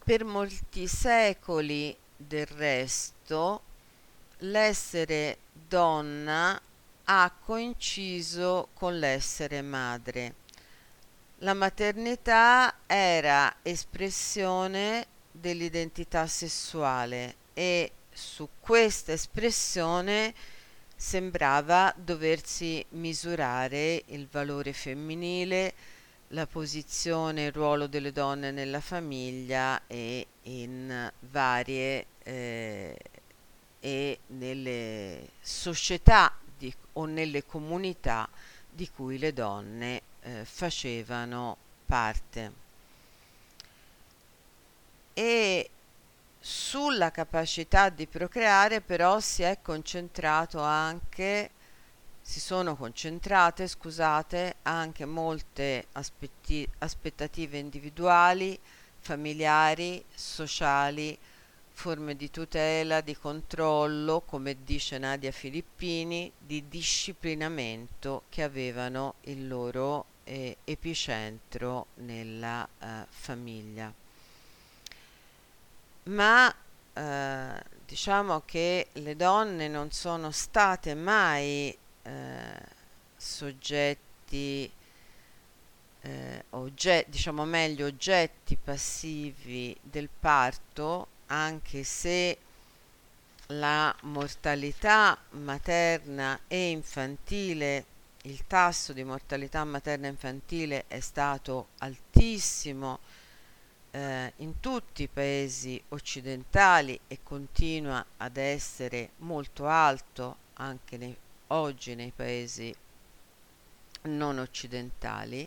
Per molti secoli, del resto, l'essere donna ha coinciso con l'essere madre. La maternità era espressione dell'identità sessuale e su questa espressione sembrava doversi misurare il valore femminile, la posizione e il ruolo delle donne nella famiglia e in varie e nelle società o nelle comunità di cui le donne facevano parte. E sulla capacità di procreare però si sono concentrate, scusate, anche molte aspettative individuali, familiari, sociali, forme di tutela, di controllo, come dice Nadia Filippini, di disciplinamento che avevano il loro epicentro nella famiglia. Ma diciamo che le donne non sono state mai soggetti, diciamo meglio, oggetti passivi del parto, anche se la mortalità materna e infantile, il tasso di mortalità materna e infantile è stato altissimo in tutti i paesi occidentali e continua ad essere molto alto anche oggi nei paesi non occidentali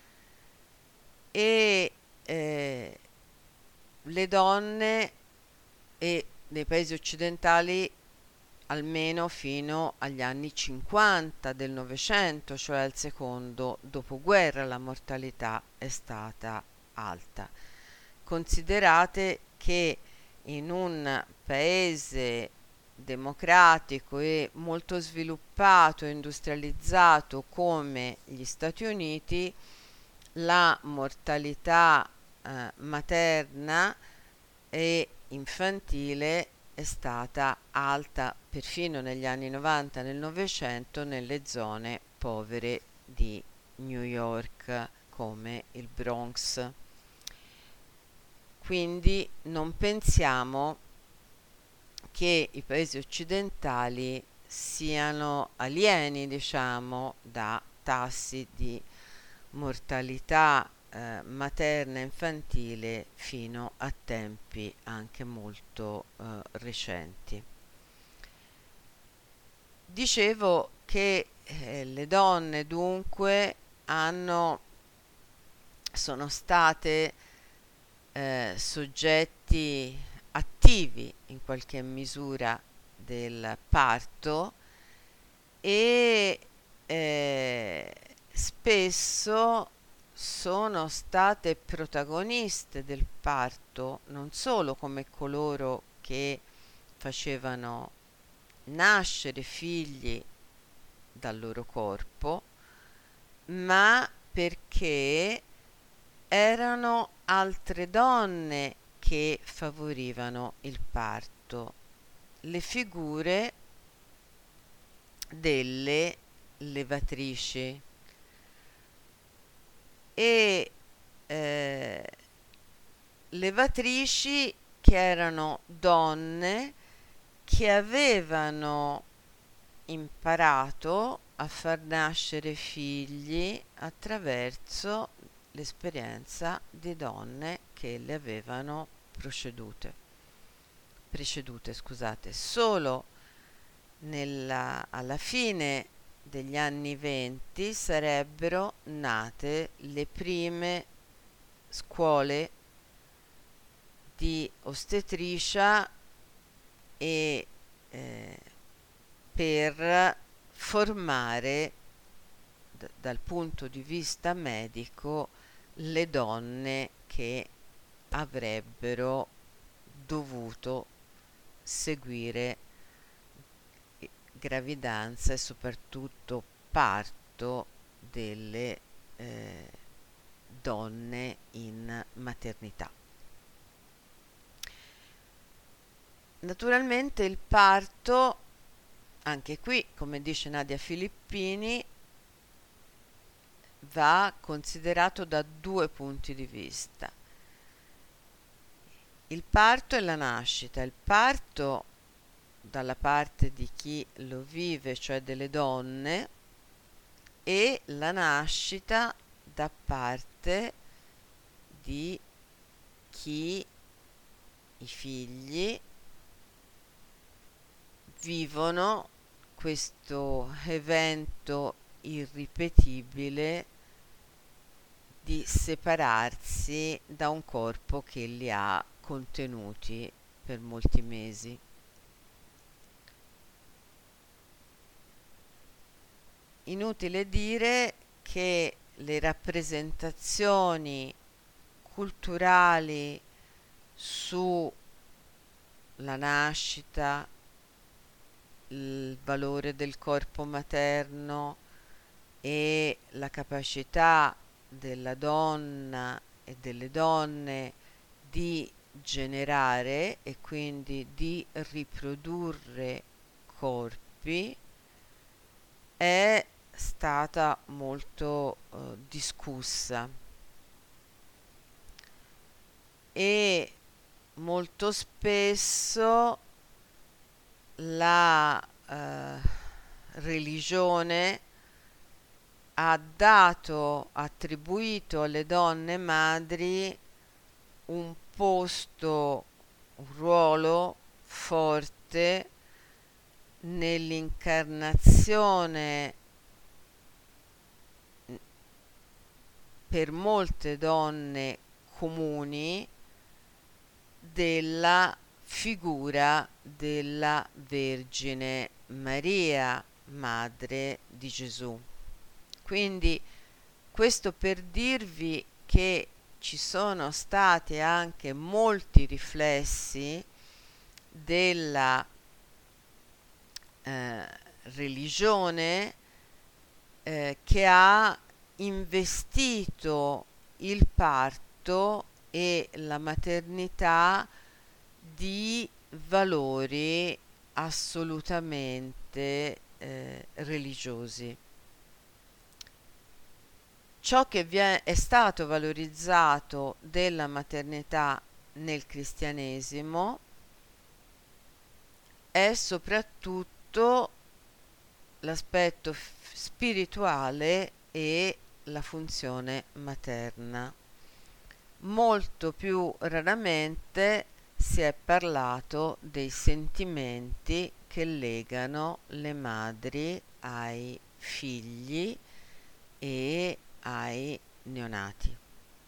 e le donne e nei paesi occidentali almeno fino agli anni 50 del Novecento, cioè al secondo dopoguerra, la mortalità è stata alta. Considerate che in un paese democratico e molto sviluppato, industrializzato come gli Stati Uniti, la mortalità materna e infantile è stata alta perfino negli anni 90 nel Novecento nelle zone povere di New York come il Bronx. Quindi non pensiamo che i paesi occidentali siano alieni, diciamo, da tassi di mortalità materna e infantile fino a tempi anche molto recenti. Dicevo che le donne dunque sono state soggetti attivi in qualche misura del parto e spesso sono state protagoniste del parto, non solo come coloro che facevano nascere figli dal loro corpo, ma perché erano altre donne che favorivano il parto, le figure delle levatrici e eh, levatrici che erano donne che avevano imparato a far nascere figli attraverso l'esperienza di donne che le avevano precedute, scusate. Solo alla fine degli anni 20 sarebbero nate le prime scuole di ostetricia e eh, per formare dal punto di vista medico le donne che avrebbero dovuto seguire gravidanza e soprattutto parto delle donne in maternità. Naturalmente il parto, anche qui, come dice Nadia Filippini, va considerato da due punti di vista. Il parto e la nascita. Il parto dalla parte di chi lo vive, cioè delle donne, e la nascita da parte di chi i figli vivono questo evento irripetibile di separarsi da un corpo che li ha contenuti per molti mesi. Inutile dire che le rappresentazioni culturali sulla nascita, il valore del corpo materno e la capacità della donna e delle donne di generare e quindi di riprodurre corpi è stata molto discussa e molto spesso la religione ha attribuito alle donne madri un posto, un ruolo forte nell'incarnazione per molte donne comuni della figura della Vergine Maria, madre di Gesù. Quindi questo per dirvi che ci sono stati anche molti riflessi della religione che ha investito il parto e la maternità di valori assolutamente religiosi. Ciò che è stato valorizzato della maternità nel cristianesimo è soprattutto l'aspetto spirituale e la funzione materna. Molto più raramente si è parlato dei sentimenti che legano le madri ai figli e ai neonati.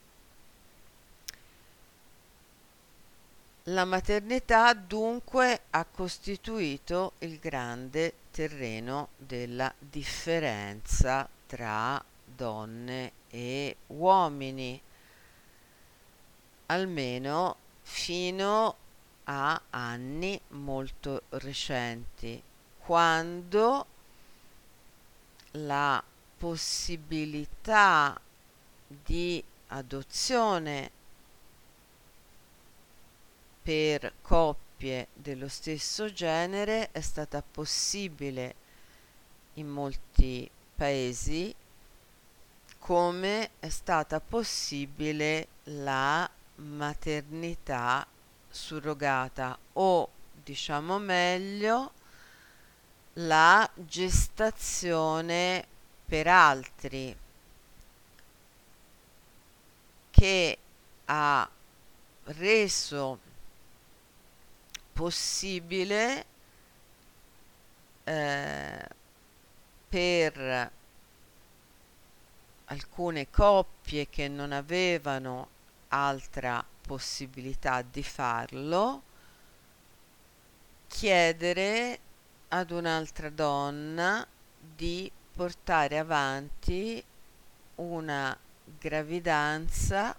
La maternità dunque ha costituito il grande terreno della differenza tra donne e uomini, almeno fino a anni molto recenti, quando la possibilità di adozione per coppie dello stesso genere è stata possibile in molti paesi, come è stata possibile la maternità surrogata o, diciamo meglio, la gestazione per altri, che ha reso possibile per alcune coppie che non avevano altra possibilità di farlo, chiedere ad un'altra donna di portare avanti una gravidanza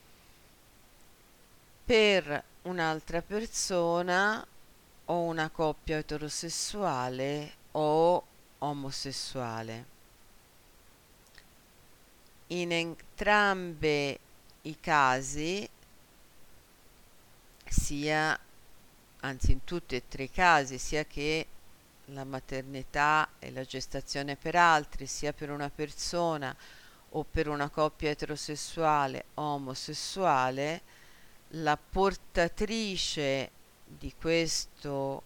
per un'altra persona o una coppia eterosessuale o omosessuale. In entrambi i casi, sia anzi in tutti e tre i casi, sia che la maternità e la gestazione per altri, sia per una persona o per una coppia eterosessuale o omosessuale, la portatrice di questo,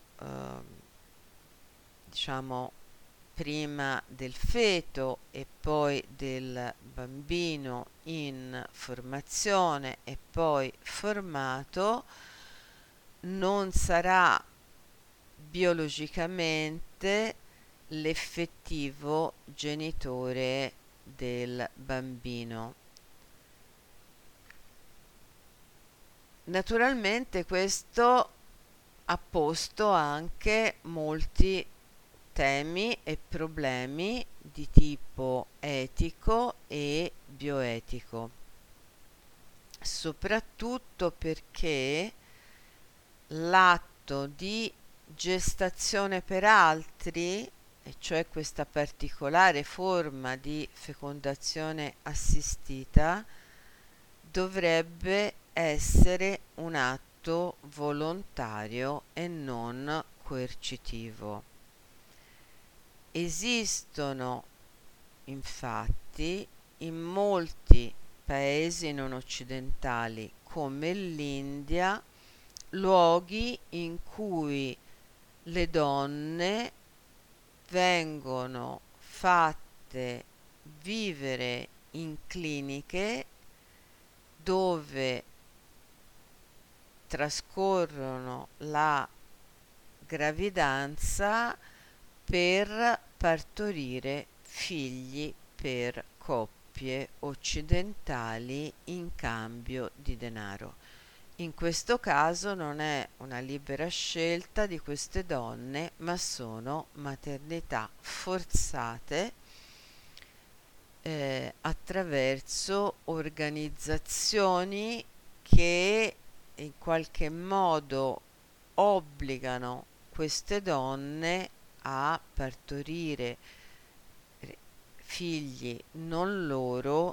diciamo, prima del feto e poi del bambino in formazione e poi formato, non sarà biologicamente l'effettivo genitore del bambino. Naturalmente questo ha posto anche molti temi e problemi di tipo etico e bioetico, soprattutto perché l'atto di gestazione per altri, e cioè questa particolare forma di fecondazione assistita, dovrebbe essere un atto volontario e non coercitivo. Esistono infatti in molti paesi non occidentali come l'India luoghi in cui le donne vengono fatte vivere in cliniche dove trascorrono la gravidanza per partorire figli per coppie occidentali in cambio di denaro. In questo caso non è una libera scelta di queste donne, ma sono maternità forzate attraverso organizzazioni che in qualche modo obbligano queste donne a partorire figli non loro,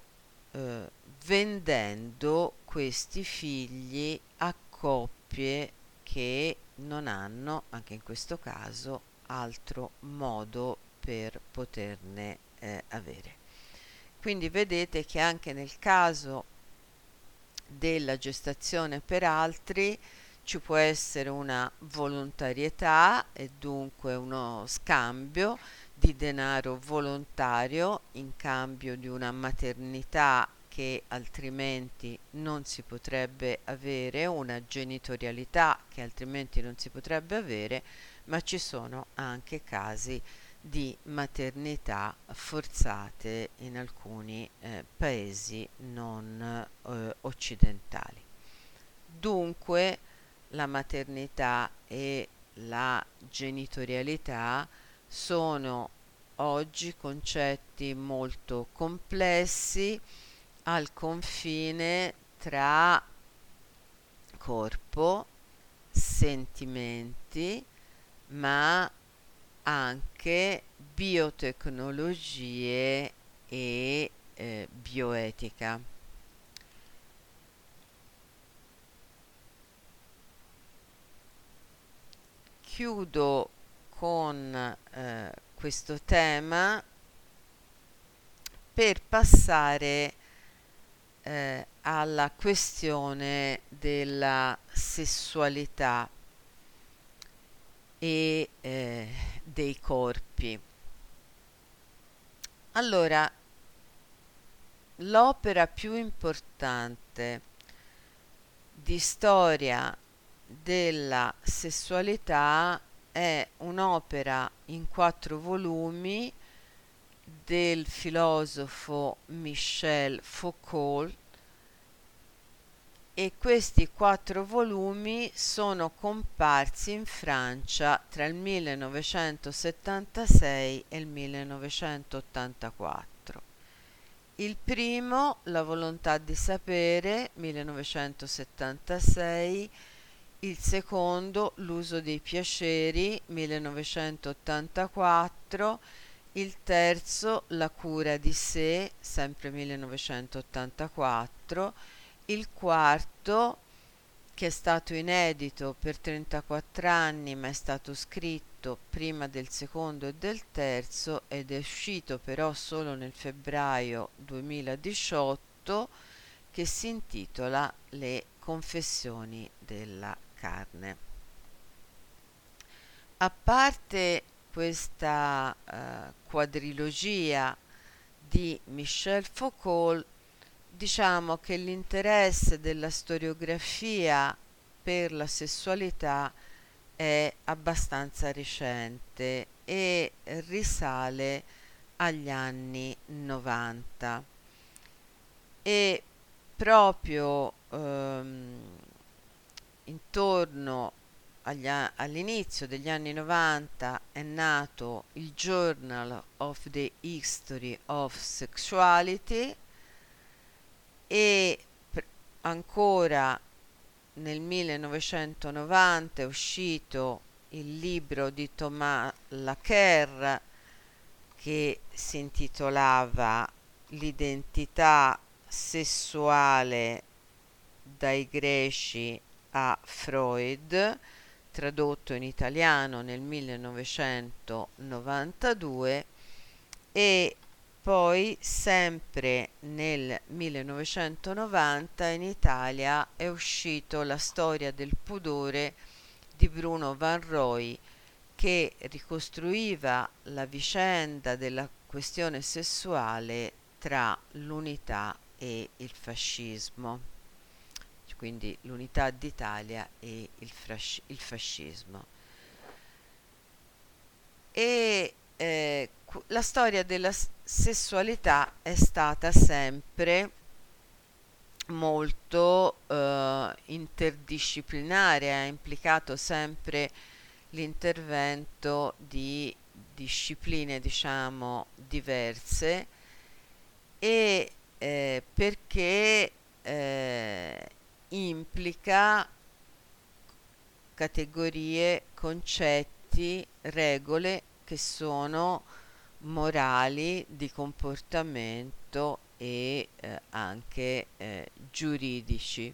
vendendo questi figli a coppie che non hanno, anche in questo caso, altro modo per poterne avere. Quindi vedete che anche nel caso della gestazione per altri ci può essere una volontarietà e dunque uno scambio di denaro volontario in cambio di una maternità che altrimenti non si potrebbe avere, una genitorialità che altrimenti non si potrebbe avere, ma ci sono anche casi di maternità forzate in alcuni paesi non occidentali. Dunque la maternità e la genitorialità sono oggi concetti molto complessi al confine tra corpo, sentimenti, ma anche biotecnologie e bioetica. Chiudo con questo tema per passare alla questione della sessualità e dei corpi. Allora, l'opera più importante di storia della sessualità è un'opera in 4 volumi del filosofo Michel Foucault, e questi 4 volumi sono comparsi in Francia tra il 1976 e il 1984. Il primo, La volontà di sapere, 1976, il secondo, L'uso dei piaceri, 1984, il terzo, La cura di sé, sempre 1984, il quarto, che è stato inedito per 34 anni, ma è stato scritto prima del secondo e del terzo ed è uscito però solo nel febbraio 2018, che si intitola Le confessioni della carne. A parte questa quadrilogia di Michel Foucault, diciamo che l'interesse della storiografia per la sessualità è abbastanza recente e risale agli anni 90 e proprio intorno all'inizio degli anni 90 è nato il Journal of the History of Sexuality e ancora nel 1990 è uscito il libro di Thomas Laqueur che si intitolava L'identità sessuale dai greci a Freud, tradotto in italiano nel 1992, e poi sempre nel 1990 in Italia è uscito La storia del pudore di Bruno Van Roy, che ricostruiva la vicenda della questione sessuale tra l'unità e il fascismo, quindi l'unità d'Italia e il fascismo. E la storia della sessualità è stata sempre molto interdisciplinare, ha implicato sempre l'intervento di discipline, diciamo, diverse e perché implica categorie, concetti, regole che sono morali, di comportamento e anche giuridici.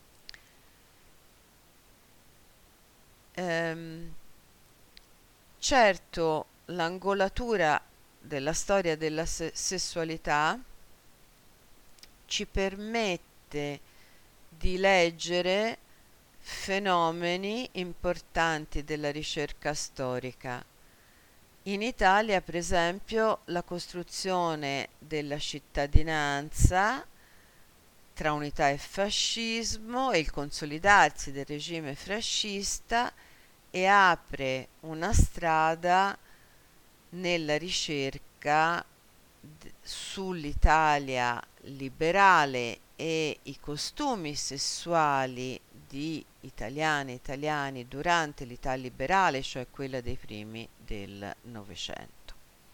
Certo, l'angolatura della storia della sessualità ci permette di leggere fenomeni importanti della ricerca storica. In Italia, per esempio, la costruzione della cittadinanza tra unità e fascismo e il consolidarsi del regime fascista e apre una strada nella ricerca sull'Italia liberale e i costumi sessuali di italiane e italiani durante l'Italia liberale, cioè quella dei primi del Novecento.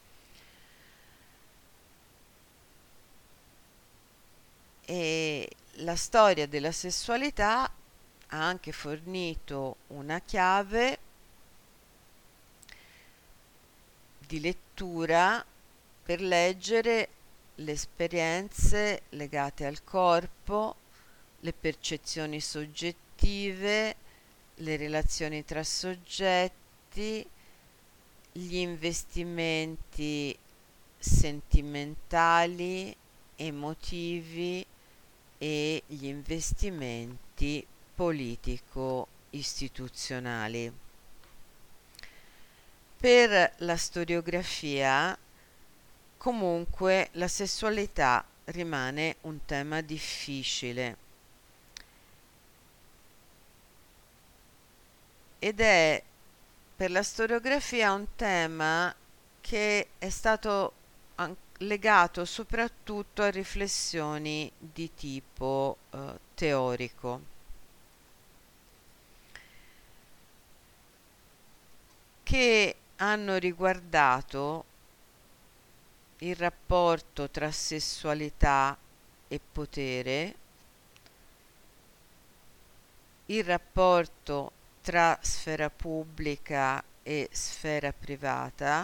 E la storia della sessualità ha anche fornito una chiave di lettura per leggere le esperienze legate al corpo, le percezioni soggettive, le relazioni tra soggetti, gli investimenti sentimentali, emotivi e gli investimenti politico-istituzionali. Per la storiografia, comunque, la sessualità rimane un tema difficile ed è per la storiografia un tema che è stato legato soprattutto a riflessioni di tipo teorico, che hanno riguardato il rapporto tra sessualità e potere, il rapporto tra sfera pubblica e sfera privata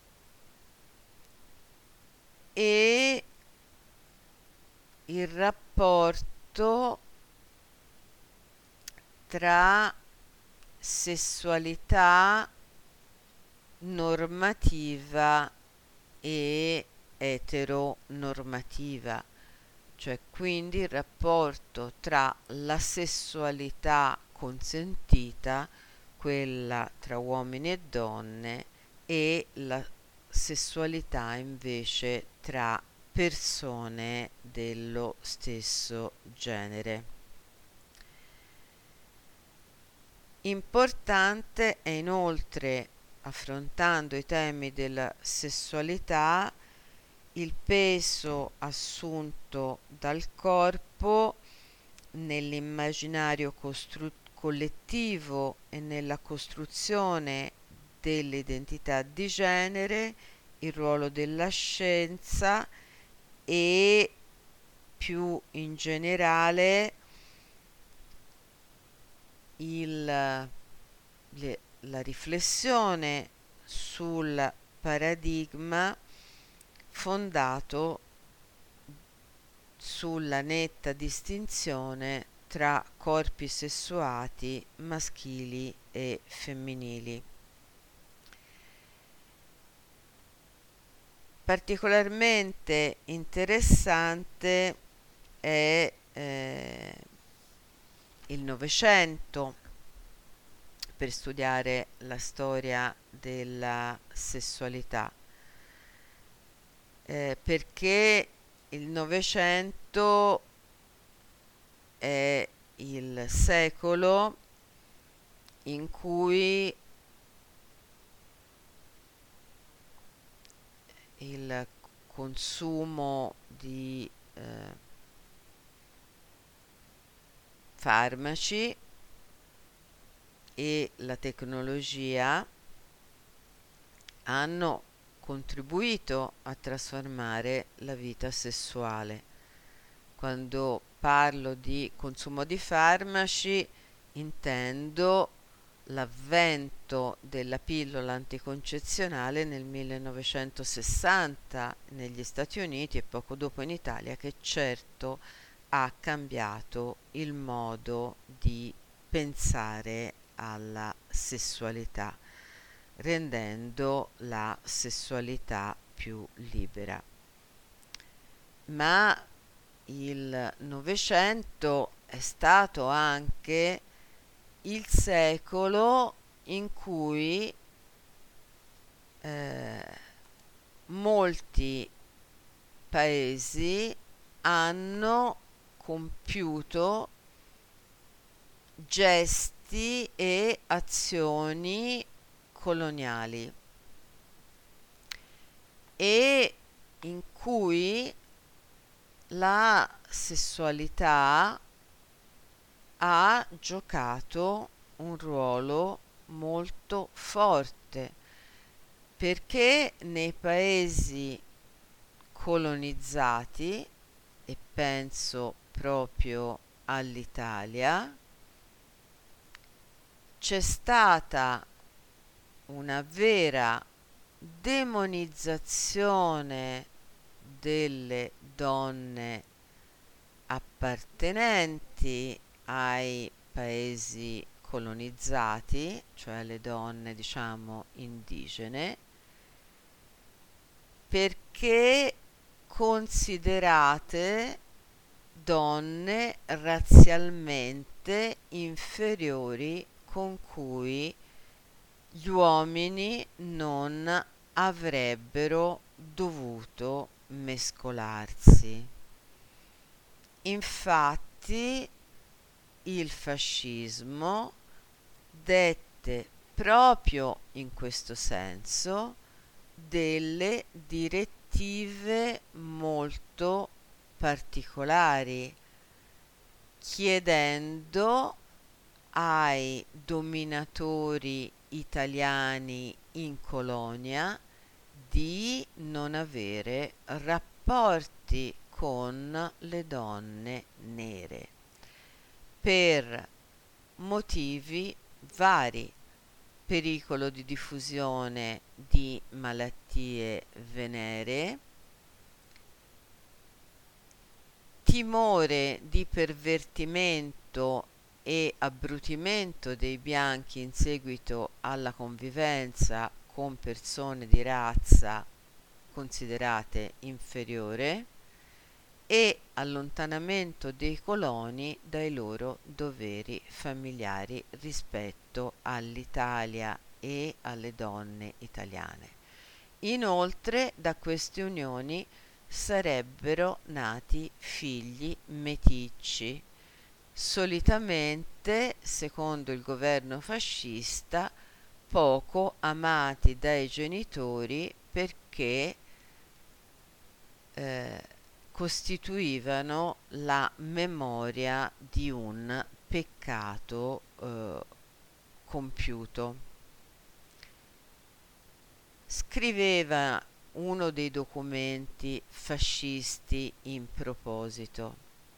e il rapporto tra sessualità normativa e eteronormativa, cioè quindi il rapporto tra la sessualità consentita, quella tra uomini e donne, e la sessualità invece tra persone dello stesso genere. Importante è inoltre, affrontando i temi della sessualità, il peso assunto dal corpo nell'immaginario collettivo e nella costruzione dell'identità di genere, il ruolo della scienza e più in generale la riflessione sul paradigma fondato sulla netta distinzione tra corpi sessuati maschili e femminili. Particolarmente interessante è il Novecento per studiare la storia della sessualità, perché il Novecento è il secolo in cui il consumo di farmaci e la tecnologia hanno contribuito a trasformare la vita sessuale. Quando parlo di consumo di farmaci intendo l'avvento della pillola anticoncezionale nel 1960 negli Stati Uniti e poco dopo in Italia, che certo ha cambiato il modo di pensare alla sessualità, rendendo la sessualità più libera. Ma il Novecento è stato anche il secolo in cui molti paesi hanno compiuto gesti e azioni coloniali e in cui la sessualità ha giocato un ruolo molto forte, perché nei paesi colonizzati, e penso proprio all'Italia, c'è stata una vera demonizzazione delle donne appartenenti ai paesi colonizzati, cioè le donne, diciamo, indigene, perché considerate donne razzialmente inferiori con cui gli uomini non avrebbero dovuto mescolarsi. Infatti, il fascismo dette proprio in questo senso delle direttive molto particolari, chiedendo ai dominatori italiani in colonia di non avere rapporti con le donne nere per motivi vari: pericolo di diffusione di malattie veneree, timore di pervertimento e abbrutimento dei bianchi in seguito alla convivenza con persone di razza considerate inferiore e allontanamento dei coloni dai loro doveri familiari rispetto all'Italia e alle donne italiane. Inoltre, da queste unioni sarebbero nati figli meticci, solitamente, secondo il governo fascista, poco amati dai genitori perché eh, costituivano la memoria di un peccato compiuto. Scriveva uno dei documenti fascisti in proposito: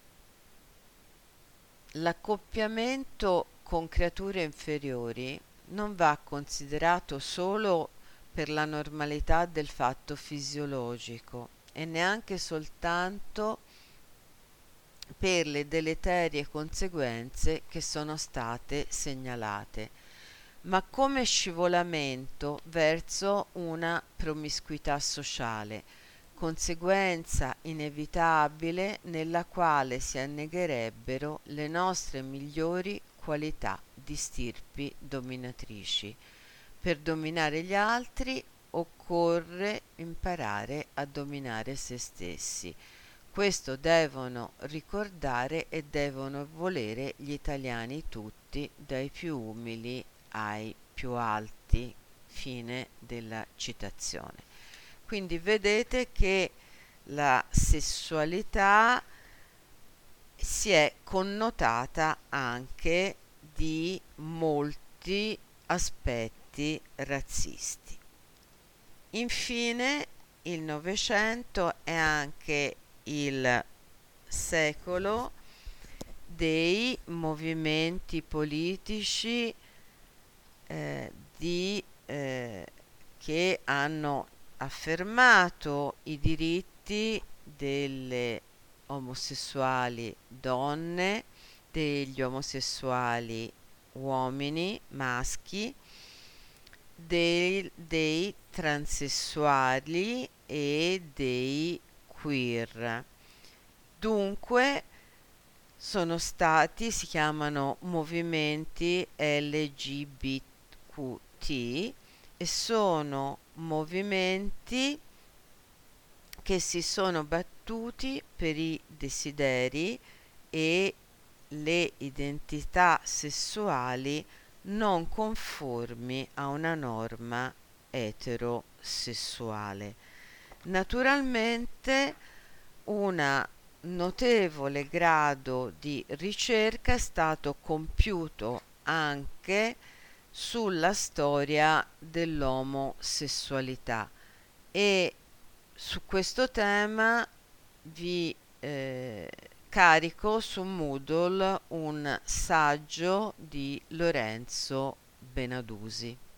l'accoppiamento con creature inferiori non va considerato solo per la normalità del fatto fisiologico e neanche soltanto per le deleterie conseguenze che sono state segnalate, ma come scivolamento verso una promiscuità sociale, conseguenza inevitabile nella quale si annegherebbero le nostre migliori qualità di stirpi dominatrici. Per dominare gli altri occorre imparare a dominare se stessi. Questo devono ricordare e devono volere gli italiani tutti, dai più umili ai più alti. Fine della citazione. Quindi vedete che la sessualità si è connotata anche di molti aspetti razzisti. Infine, il Novecento è anche il secolo dei movimenti politici che hanno affermato i diritti delle omosessuali donne, degli omosessuali uomini maschi, dei transessuali e dei queer. Dunque si chiamano movimenti LGBTQ e sono movimenti che si sono battuti per i desideri e le identità sessuali non conformi a una norma eterosessuale. Naturalmente un notevole grado di ricerca è stato compiuto anche sulla storia dell'omosessualità e su questo tema vi carico su Moodle un saggio di Lorenzo Benadusi.